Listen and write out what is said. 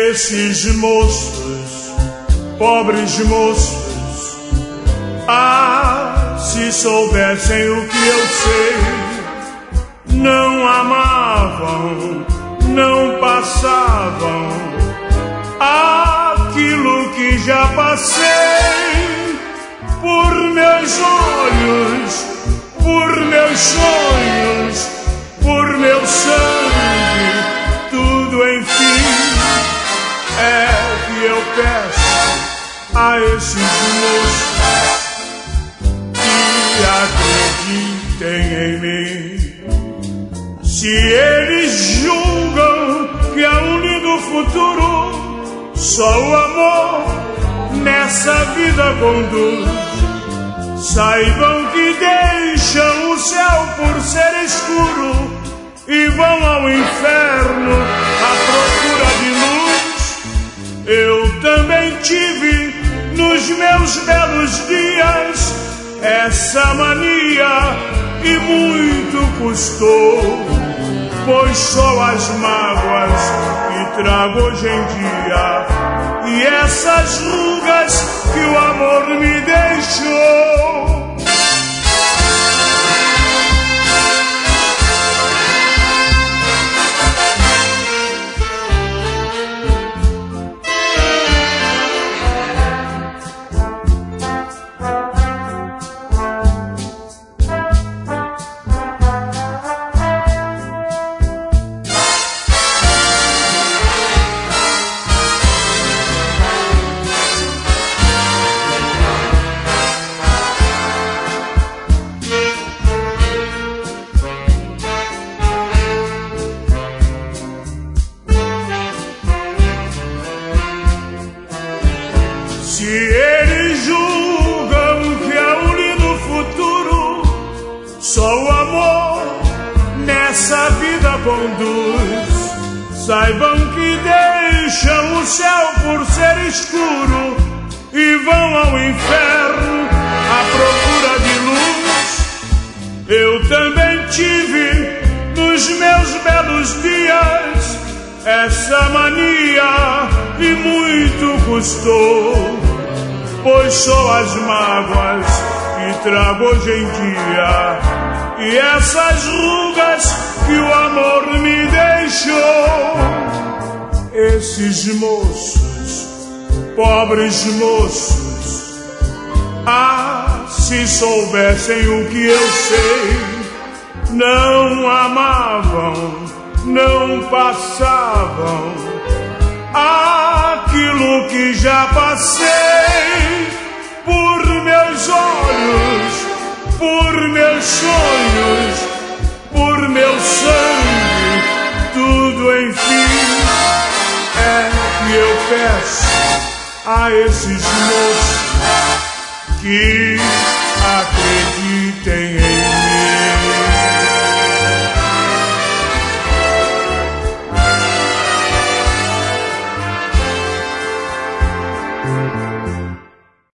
Esses moços, pobres moços, se soubessem o que eu sei, não amavam, não passavam aquilo que já passei. Por meus olhos, por meus sonhos, por meu sangue, tudo enfim é que eu peço a esses moços que acreditem em mim. Se eles julgam que há um lindo futuro, só o amor nessa vida conduz. Saibam que deixam o céu por ser escuro e vão ao inferno à procura de luz. Eu também tive nos meus belos dias essa mania e muito custou, pois só as mágoas que trago hoje em dia e essas rugas que o amor me deixou. Se eles julgam que há um lindo futuro, só o amor nessa vida conduz. Saibam que deixam o céu por ser escuro e vão ao inferno à procura de luz. Eu também tive nos meus belos dias essa mania e muito custou, pois só as mágoas que trago hoje em dia e essas rugas que o amor me deixou. Esses moços, pobres moços, se soubessem o que eu sei, não amavam, não passavam aquilo que já passei. Por meus olhos, por meus sonhos, por meu sangue, tudo enfim é que eu peço a esses moços que acreditem em mim.